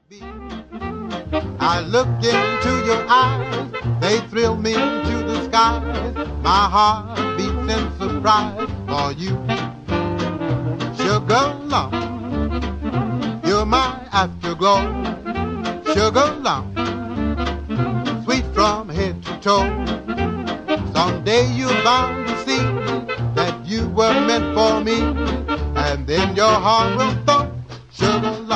I look into your eyes, they thrill me to the skies. My heart beats in surprise for you. Sugar lump, you're my afterglow. Sugar lump, sweet from head to toe. Someday you're bound to see that you were meant for me, and then your heart will thump. Sugar lump.